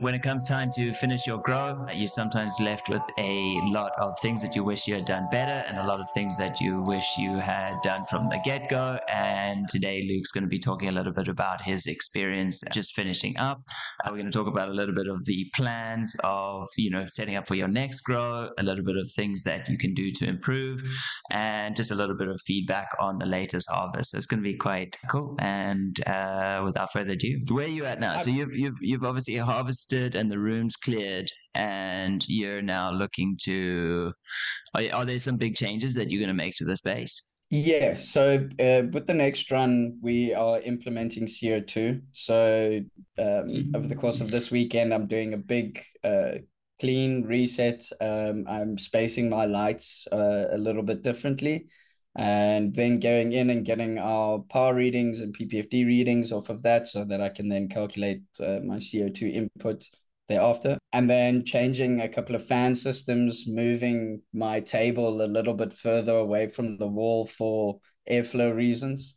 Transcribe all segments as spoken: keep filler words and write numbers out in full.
When it comes time to finish your grow, you're sometimes left with a lot of things that you wish you had done better and a lot of things that you wish you had done from the get-go. And today Luke's going to be talking a little bit about his experience just finishing up. Uh, we're going to talk about a little bit of the plans of, you know, setting up for your next grow, a little bit of things that you can do to improve, and just a little bit of feedback on the latest harvest. So it's going to be quite cool. And uh, without further ado, where are you at now? So you've you've you've obviously harvested and the room's cleared, and you're now looking to. Are, are there some big changes that you're going to make to the space? Yeah, so uh, with the next run, we are implementing C O two. So um, over the course of this weekend, I'm doing a big uh, clean reset. Um, I'm spacing my lights uh, a little bit differently, and then going in and getting our power readings and P P F D readings off of that so that I can then calculate uh, my C O two input thereafter. And then changing a couple of fan systems, moving my table a little bit further away from the wall for airflow reasons,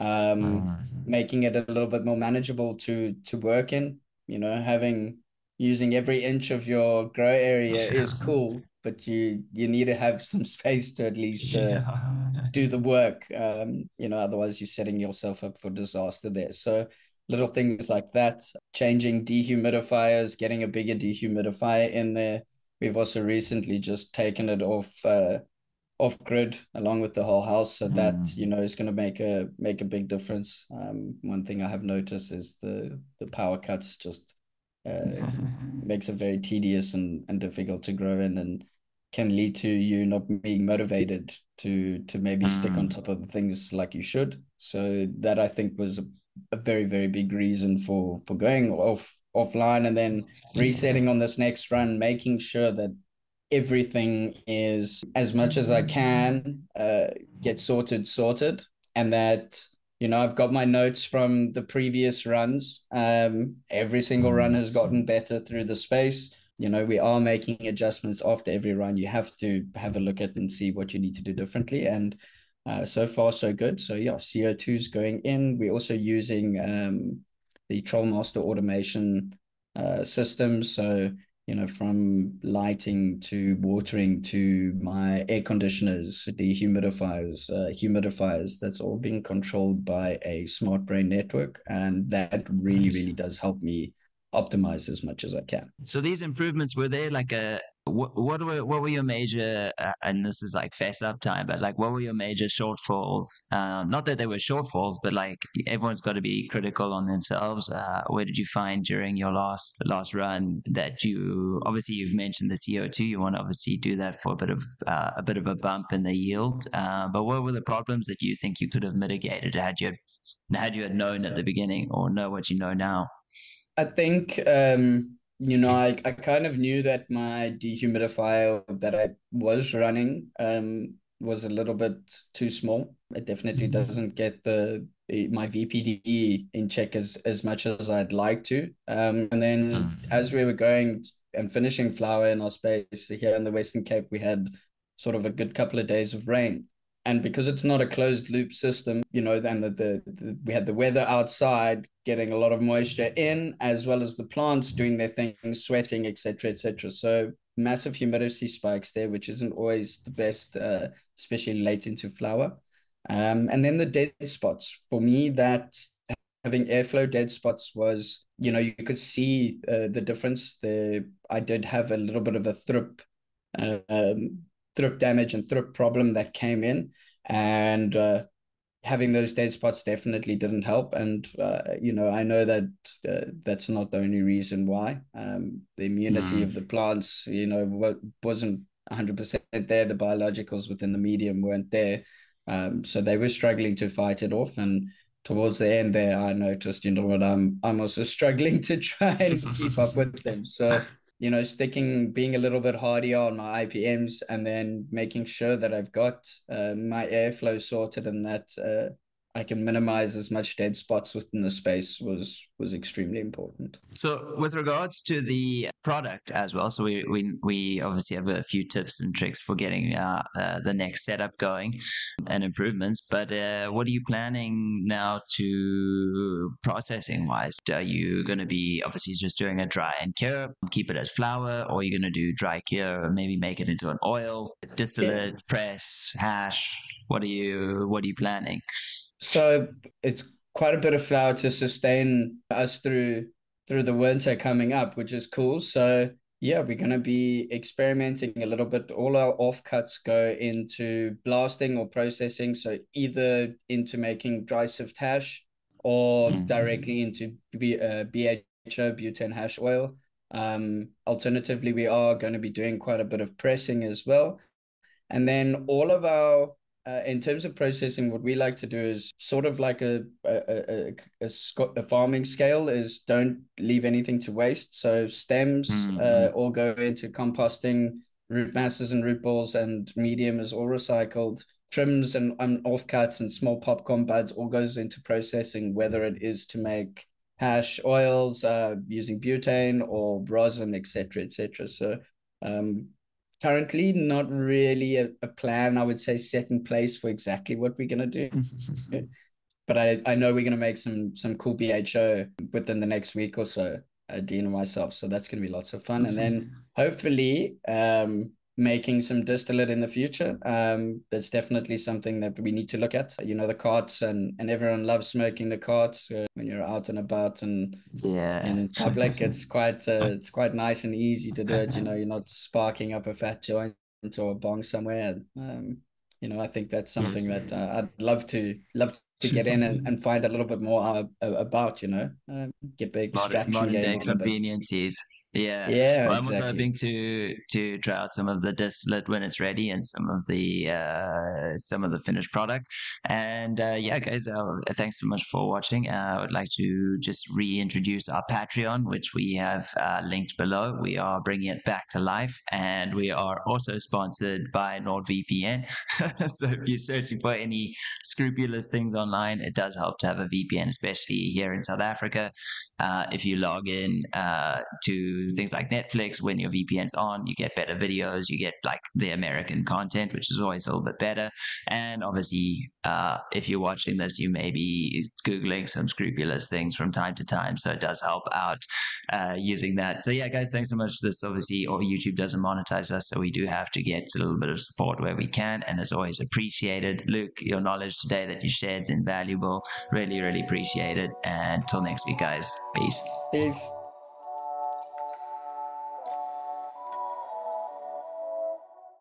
um, Mm. making it a little bit more manageable to to work in. You know, having using every inch of your grow area is cool, but you you need to have some space to at least uh, Yeah. do the work. Um, you know, otherwise you're setting yourself up for disaster there. So little things like that, changing dehumidifiers, getting a bigger dehumidifier in there. We've also recently just taken it off uh, off grid along with the whole house, so that you Mm. know is going to make a make a big difference. Um, one thing I have noticed is the the power cuts just uh, makes it very tedious and, and difficult to grow in, and can lead to you not being motivated to to maybe stick on Mm. top of the things like you should. So that I think was a, a very very big reason for for going off offline and then resetting on this next run, making sure that everything is as much as I can uh, get sorted sorted, and that you know I've got my notes from the previous runs. Um, every single run Mm. has gotten better through the space. You know, we are making adjustments after every run. You have to have a look at and see what you need to do differently. And uh, so far, so good. So yeah, C O two is going in. We're also using um, the Trollmaster automation uh, system. So you know, from lighting to watering to my air conditioners, dehumidifiers, uh, humidifiers, that's all being controlled by a smart brain network. And that really, Nice. really does help me optimize as much as I can. So these improvements, were they like a what what were what were your major uh, and this is like fess up time, but like what were your major shortfalls? Um, not that they were shortfalls, but like everyone's got to be critical on themselves. Uh, where did you find during your last last run that you obviously you've mentioned the C O two, you want to obviously do that for a bit of uh, a bit of a bump in the yield. Uh, but what were the problems that you think you could have mitigated had you had, had you had known at the beginning or know what you know now? I think um, you know, I, I kind of knew that my dehumidifier that I was running um was a little bit too small. It definitely doesn't get the, the my V P D in check as as much as I'd like to. Um, and then as Mm. we were going and finishing flower in our space here in the Western Cape, we had sort of a good couple of days of rain. And because it's not a closed loop system, you know, then the, the, the we had the weather outside getting a lot of moisture in, as well as the plants doing their thing, sweating, et cetera, et cetera. So massive humidity spikes there, which isn't always the best, uh, especially late into flower. Um, and then the dead spots. For me, that having airflow dead spots was, you know, you could see uh, the difference. The I did have a little bit of a thrip um, thrip damage and thrip problem that came in, and uh, having those dead spots definitely didn't help. And uh, you know, I know that uh, that's not the only reason why. Um, the immunity Mm. of the plants, you know, wasn't one hundred percent there. The biologicals within the medium weren't there, um, so they were struggling to fight it off. And towards the end there, I noticed, you know what, I'm I'm also struggling to try and keep up with them. So you know, sticking, being a little bit hardier on my I P Ms, and then making sure that I've got uh, my airflow sorted, and that uh, I can minimize as much dead spots within the space was was extremely important. So with regards to the product as well, so we we, we obviously have a few tips and tricks for getting uh, uh, the next setup going and improvements, but uh, what are you planning now to processing wise? Are you going to be obviously just doing a dry and cure, keep it as flour, or are you going to do dry cure or maybe make it into an oil, distillate, yeah. press, hash? What are you what are you planning? So it's quite a bit of flour to sustain us through through the winter coming up, which is cool. So yeah, we're going to be experimenting a little bit. All our offcuts go into blasting or processing. So either into making dry sift hash or mm-hmm. directly into B, uh, B H O, butane hash oil. Um, alternatively, we are going to be doing quite a bit of pressing as well. And then all of our Uh, in terms of processing, what we like to do is sort of like a a, a, a, a farming scale is don't leave anything to waste. So stems mm-hmm. uh, all go into composting, root masses and root balls, and medium is all recycled. Trims and, and offcuts and small popcorn buds all goes into processing, whether it is to make hash oils uh, using butane or rosin, et cetera, et cetera. So um, currently, not really a, a plan, I would say, set in place for exactly what we're going to do. But I, I know we're going to make some some cool B H O within the next week or so, uh, Dean and myself. So that's going to be lots of fun. And then hopefully um, making some distillate in the future. Um, that's definitely something that we need to look at. You know, the carts, and, and everyone loves smoking the carts uh, when you're out and about and yeah. in public. It's quite uh, it's quite nice and easy to do it. You know, you're not sparking up a fat joint or a bong somewhere. Um, you know, I think that's something yes. that uh, I'd love to love to get in and, and find a little bit more uh, about, you know, uh, get the extraction modern, modern game day conveniences. Yeah. Yeah, well, I'm exactly. also hoping to to try out some of the distillate when it's ready and some of the uh, some of the finished product. And uh, yeah, guys, uh, thanks so much for watching. Uh, I would like to just reintroduce our Patreon, which we have uh, linked below. We are bringing it back to life, and we are also sponsored by NordVPN. So if you're searching for any scrupulous things online, it does help to have a V P N, especially here in South Africa. Uh, if you log in uh, to things like Netflix, when your V P N's on, you get better videos, you get like the American content, which is always a little bit better. And obviously, uh, if you're watching this, you may be Googling some scrupulous things from time to time. So it does help out uh, using that. So yeah, guys, thanks so much. This obviously, or YouTube doesn't monetize us, so we do have to get a little bit of support where we can. And as always, appreciated. Luke, your knowledge today that you shared is invaluable. Really, really appreciate it. And until next week, guys. Peace. Peace.